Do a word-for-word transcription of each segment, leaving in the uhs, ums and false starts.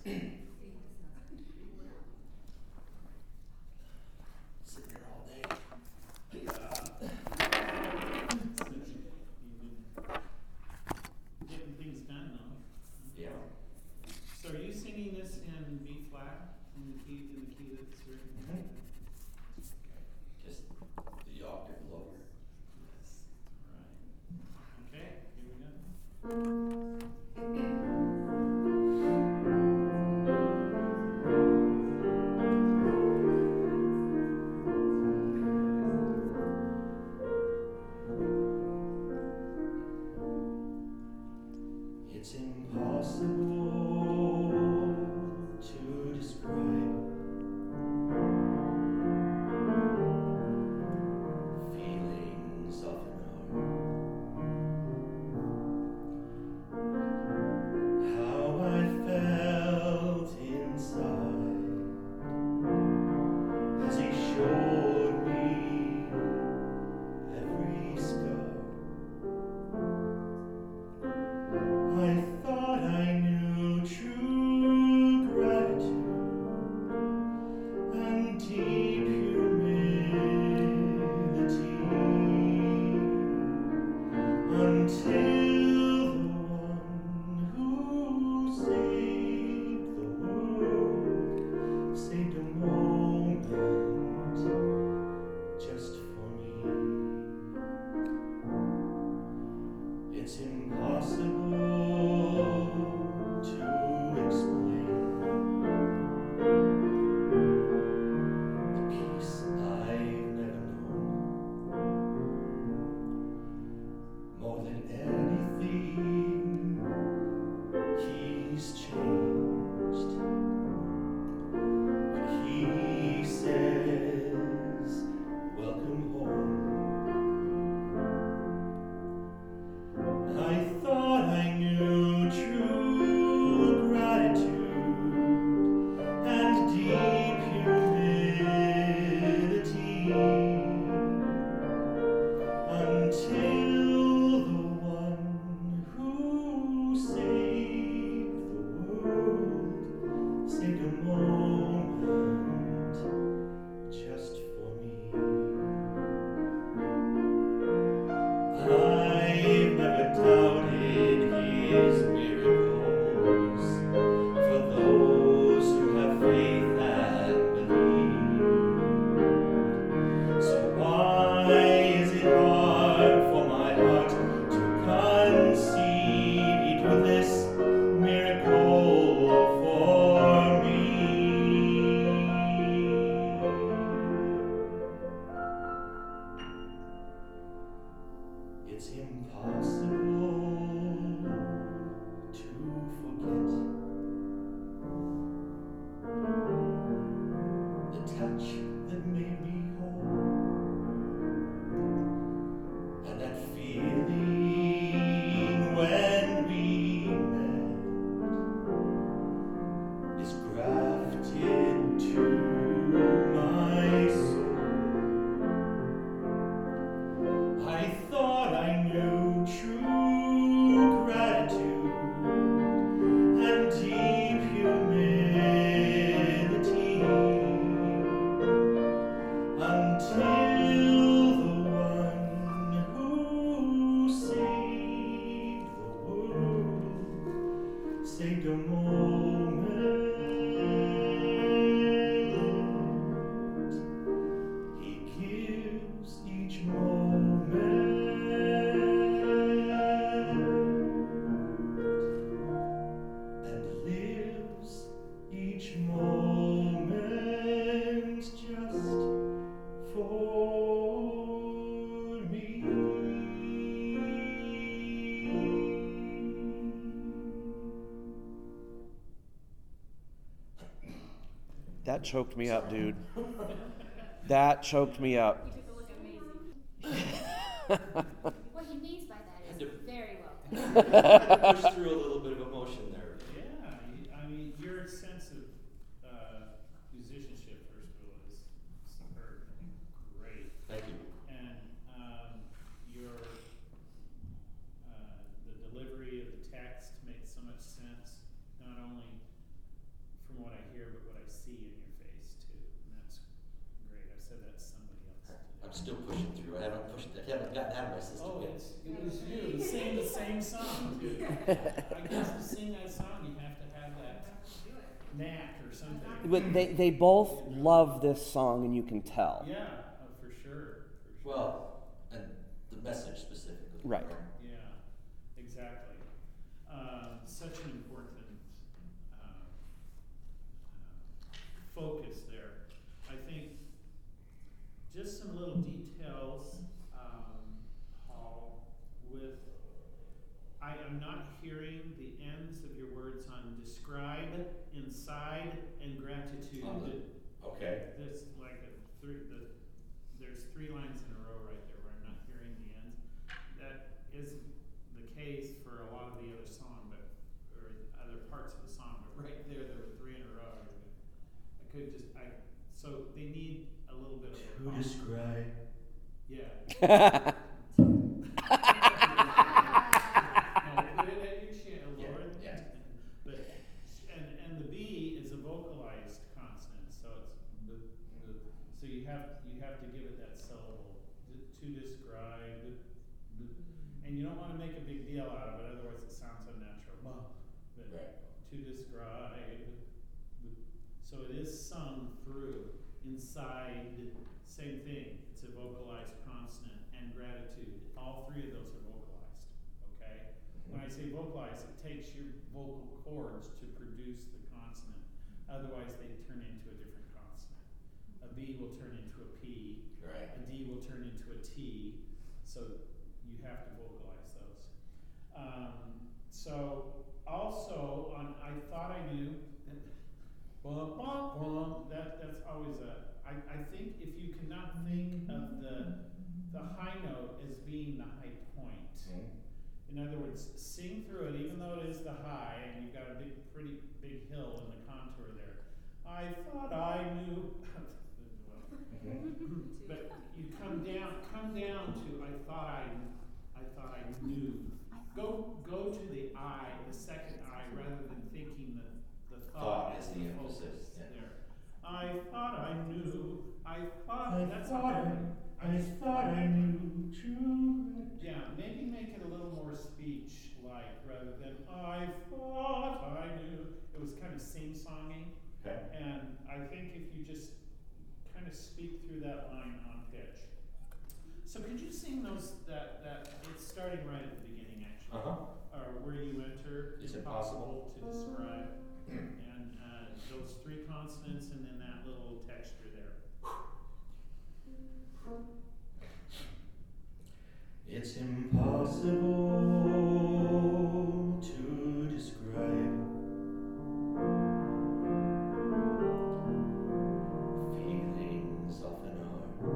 Sitting here all day. Getting things done though. Yeah. So are you singing this in B flat, in the key, in the key that's written here? Mhm. Just the octave lower. Yes. Alright. Okay, here we go. It's impossible to describe feelings often are. How I felt inside as he showed me every scar. I thought I knew true gratitude and deep humility until the one who saved the world saved a moment just for me. It's impossible to explain the peace I've never known. More than anything, he's changed. When he says, welcome home. I thought I knew true gratitude and deep humility until the one who saved the world saved a moment just for me. I've never doubted his miracles for those who have faith and believe. So why is it hard for my heart to conceive he'd do this miracle for me? It's impossible to forget the touch that made me whole and that feeling when we met is grafted to my soul. I thought I knew true gratitude and deep humility until the one who saved the world saved a moment. He gives each moment and lives each moment just for me. That choked me up, dude. That choked me up. You took a look amazing. What he means by that is very well done. Push through a little bit of emotion there. Yeah, you- I mean, your sense of uh, musicianship, first of all, is superb. Great. Thank you. And um, your uh, the delivery of the text makes so much sense, not only I guess to sing that song, you have to have that knack or something. But they, they both love this song, and you can tell. Yeah, oh, for sure, for sure. Well, and the message specifically. Right. Yeah, exactly. Um, such an important uh, uh, focus there. I think just some little details, um, Paul, with, I am not hearing the ends of your words on describe, inside, and gratitude. On the- Okay. This, like, a three, the, there's three lines in a row right there where I'm not hearing the ends. That is the case for a lot of the other song, but, or other parts of the song, but right there, there were three in a row. I could just, I, so they need a little bit of a To describe. Yeah. No, put it at your chin, Yeah, Lord. yeah. But, and, and the B is a vocalized consonant, so it's the, the, so you have, you have to give it that syllable, to to describe, the, and you don't wanna make a big deal out of it, otherwise it sounds unnatural. But Right. to describe, the, so it is sung through, inside, same thing, it's a vocalized consonant, and gratitude, all three of those are vocalized, okay? When I say vocalized, it takes your vocal cords to produce the consonant, otherwise they turn into a different consonant. A B will turn into a P, Right. a D will turn into a T, so you have to vocalize those. Um, so, also, on I thought I knew, bum, bum, bum, that, that's always a, I, I think if you cannot think of the, the high note as being the high point, Mhm. in other words, sing through it, even though it is the high, and you've got a big, pretty big hill in the contour there. I thought I knew, Mhm. but you come down, come down to I thought I, I thought I knew. Go, go to the I, the second I, rather than thinking the, the thought, Thought is the focus emphasis, yeah. there. I thought I knew. I thought I that's thought not I, I thought I knew true. Yeah, maybe make it a little more speech-like rather than I thought I knew. It was kind of sing-songy, Okay. and I think if you just kind of speak through that line on pitch. So could you sing those, that, that, it's starting right at the beginning actually, Uh-huh. or where you enter, Is it possible? to describe, and, uh, those three consonants and then that little texture there. It's impossible to describe Feelings often are.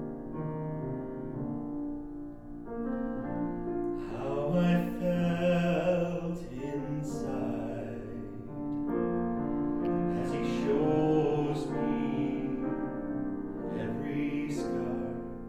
how I felt inside as he shows me every scar.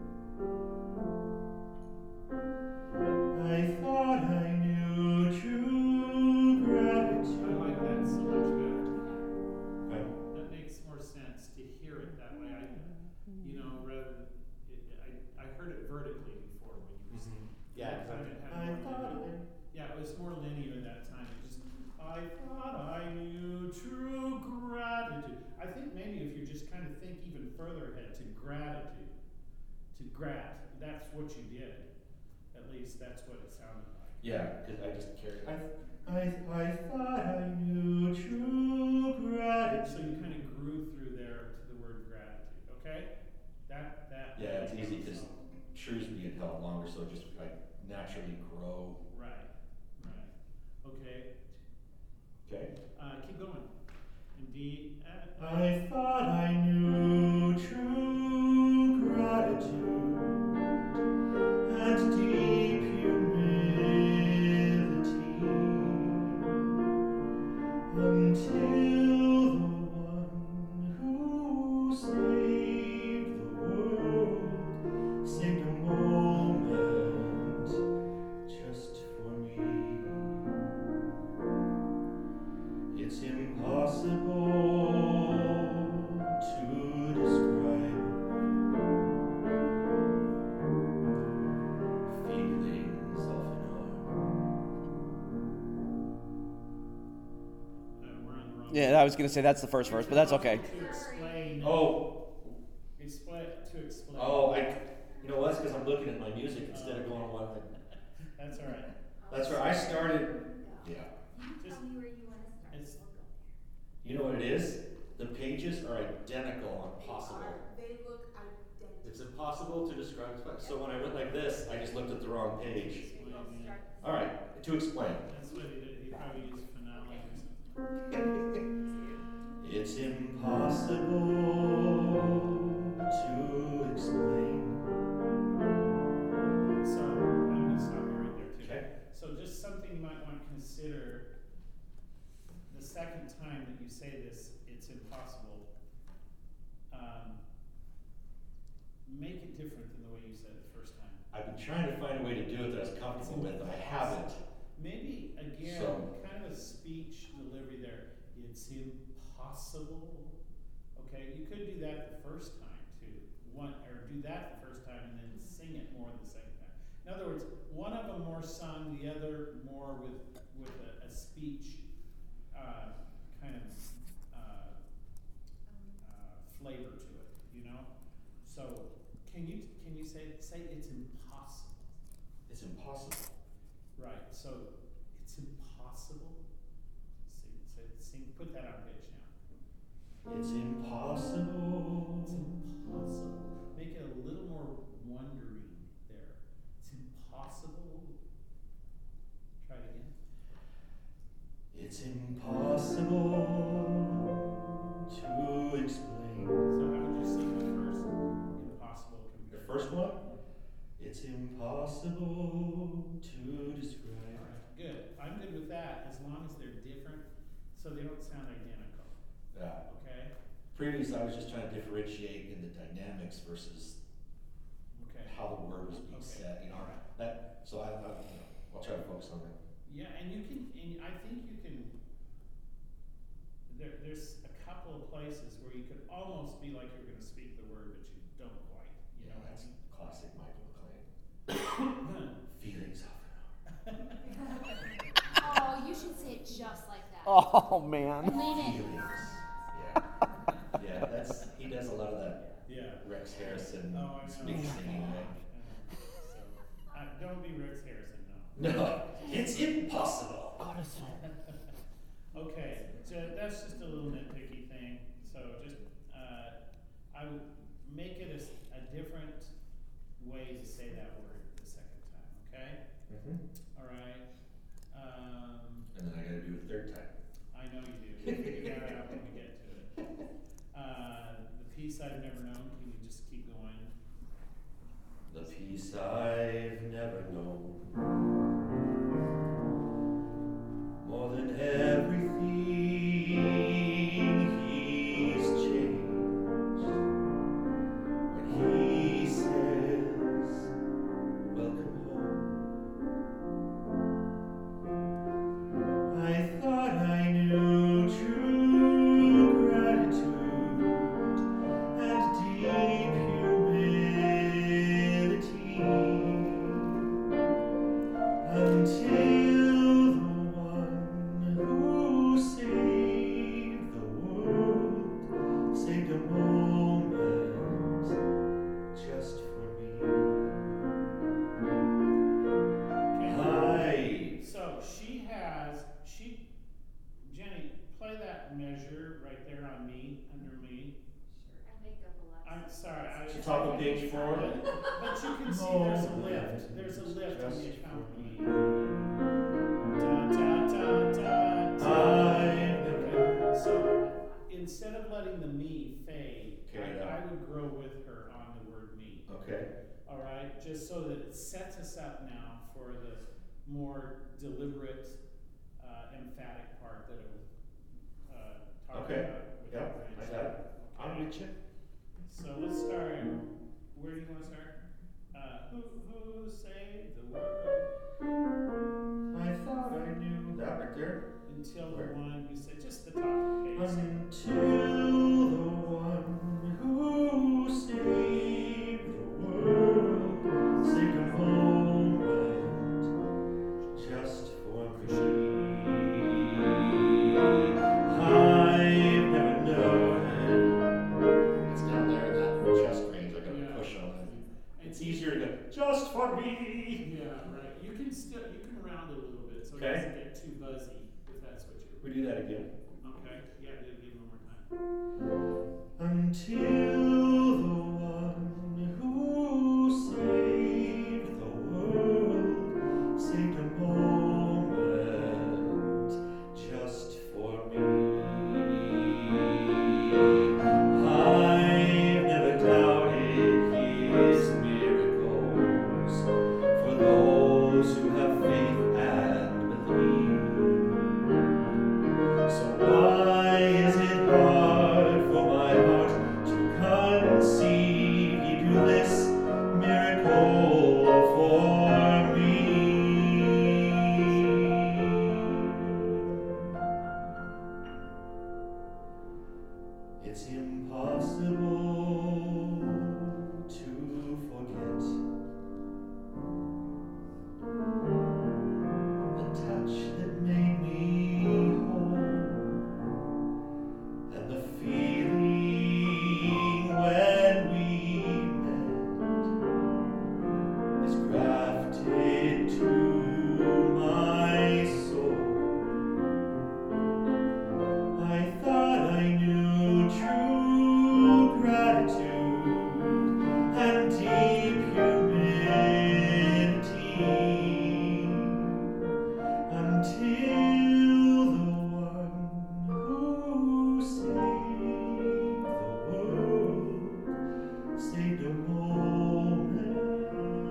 I thought I knew true gratitude. I like that so much better. Okay. That makes more sense to hear it that way. I, you know, rather, it, I, I heard it vertically before when you were singing. Yeah, That time it had I more thought linear. I Yeah, it was more linear that time. It just, I thought I knew true gratitude. I think maybe if you just kind of think even further ahead to gratitude, to grat, that's what you did. At least that's what it sounded like. Yeah, because I just carried I, it. I, I thought I knew true So gratitude. you kind of grew through there to the word gratitude, okay? That, that. Yeah, it's easy because Shrewsbury had held longer, so it just like naturally grow. Right, right. Okay, Okay. uh, keep going. Indeed, uh, I thought I knew true gratitude and deep humility until the one who saved the world saved a moment just for me. It's impossible to describe feelings often are Yeah, I was gonna say that's the first verse, but that's okay. To explain. Oh, Explain, to explain. oh, I, you know what, it's because I'm looking at my music instead of going on what, I- That's all right. that's right, I started, yeah. You Just- tell me where you wanna start. It's- We'll go there. You know what it is? The pages are identical on Possible. They look identical. It's impossible to describe, so when I went like this, I just looked at the wrong page. Explain, yeah. All right, to explain. That's what he did. He probably used finale or something. It's impossible to explain. So I'm gonna stop you right there too. Okay. So just something you might want to consider. The second time that you say this, it's impossible. Um, make it different than the way you said it the first time. I've been trying to find a way to do it that I was comfortable with, but I haven't. Maybe again, So- kind of a speech delivery there. It's impossible. Okay, you could do that the first time too. One or do that the first time and then sing it more the second time. In other words, one of them more sung, the other more with with a, a speech uh, kind of uh, uh, flavor to it. You know. So can you can you say say it's impossible? It's impossible. Right, so it's impossible. Sing, sing, sing, put that on pitch now. It's impossible. It's impossible. Make it a little more wondering there. It's impossible. Try it again. It's impossible to explain. So how would you sing the first impossible The compared? first one? It's impossible to describe. Alright, good. I'm good with that as long as they're different, so they don't sound identical. Yeah. Okay? Previously, I was just trying to differentiate in the dynamics versus Okay. how the word was being Okay. said, you know, that, so I, I, you know, I'll try to focus on that. Yeah, and you can, and I think you can, there, there's a couple of places where you could almost be like you're gonna speak the word, but you don't quite, you know what I That's mean? classic Michael McLean. Feelings of an Oh, you should say it just like that. Oh man. Lean in. Feelings. Yeah. Yeah, that's, he does a lot of that Yeah. Rex Harrison Oh, I know. speak singing, right? Uh, So, uh, don't be Rex Harrison, no. No, it's impossible. Okay, so that's just a little nitpicky thing, so just, uh, I would make it a, s- a different way to say that word the second time, okay? Mm-hmm. Alright, um, And then I gotta do it a third time. I know you do, we'll figure that out when we get to it. Uh, the peace I've never known, can you just keep going? The peace I've never known, more than everything he's changed. When he says, welcome home, I thought I knew true gratitude and deep humility until the one who saved the world saved a moment just for me. Okay. I So she has, she, Jenny, play that measure right there on me, under me. I make up a lot. I'm sorry, I. To top of page four? But but you can see there's a lift, there's a lift when you count me. Da, da, da, da, da. I- Okay, so instead of letting the me fade, Carry it I, I out. would grow with her on the word me. Okay. All right, just so that it sets us up now for the more deliberate, uh, emphatic part that it will, uh, talk Okay. about. with Yep, the bridge. I got it. I'm Okay. with you. So let's start, where do you wanna start? Uh, who, who saved the world I thought I knew that right there. until the Where? one who said, just the top of the page. Until the one who saved the world saved a moment just for me. I so it Okay. doesn't get too buzzy, if that's what you're. We do that again. Okay, yeah, do it again one more time. Until the one who saved the world saved a moment just for me. I've never doubted his miracles for those who have faith and believe. So why is it hard for my heart to conceive you do this miracle for me? It's impossible to forget the touch that made me whole, and the feeling when we met is grafted to my soul. I thought I knew true gratitude and deep humility until the one who saved the world saved a moment.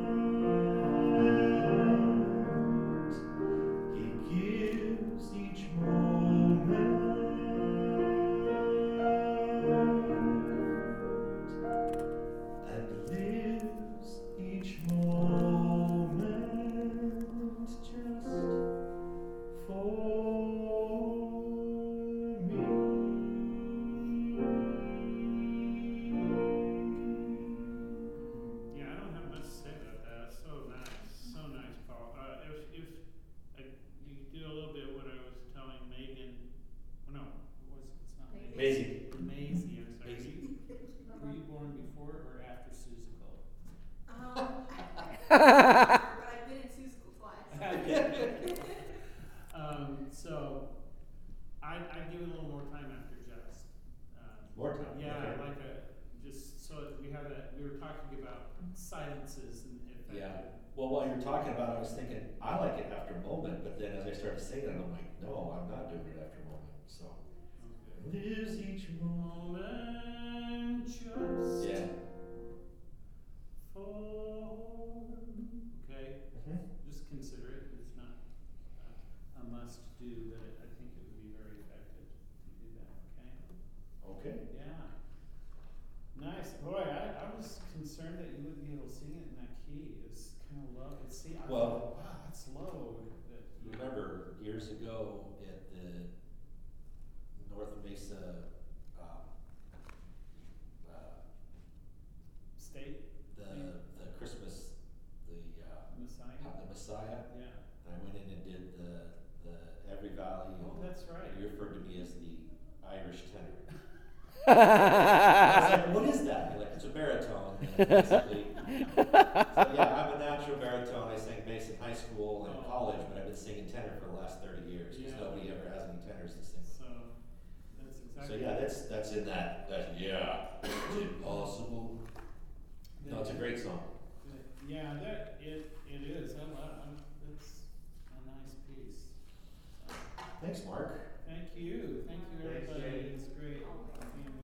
He gives each moment and lives each moment just for me. Yeah, I don't have much to say about that. So nice, so nice, Paul. Uh, if, if, uh, you could do a little bit what I was telling Megan, oh, no, it was, it's not Megan. Maisie. Maisie, I'm sorry. Maisie. You- Were you born before or after Seussical? Um, but I've been in Seussical twice. Um, so, I, I'd give it a little more time after Just. Um, More time, Yeah, okay. like a, just so that we have a, we were talking about silences and effective. Yeah. Well, while you're talking about it, I was thinking, I like it after moment, but then as I started saying it, I'm like, no, I'm not doing it after moment, so. Okay. Lives each moment. Moment just Yeah. for me. Okay, just consider it. It's not uh, a must do, but I think it would be very effective to do that. Okay. Okay. Yeah. Nice. Boy, I, I was concerned that you wouldn't be able to sing it in that key. It's kind of low. It's see. I Well- thought, wow, that's low. That you- Remember years ago at the North Mesa, um, uh, State the, the Christmas, the, uh, Messiah. uh, the Messiah, Yeah. I went in and did the, the Every Valley. Oh, that's right. You referred to me as the Irish tenor. I I was like, what is that? You're like, it's a baritone. And basically, so yeah, I'm a natural baritone. I sang bass in high school and Oh. college, but I've been singing tenor for the last thirty years because Yeah. nobody ever has any tenors to sing with. So that's exactly. So yeah, that's that's in that. That yeah, it's impossible. No, it's a great song. Yeah, that it it is. I love. I'm, it's a nice piece. So, Thanks, Mark. thank you.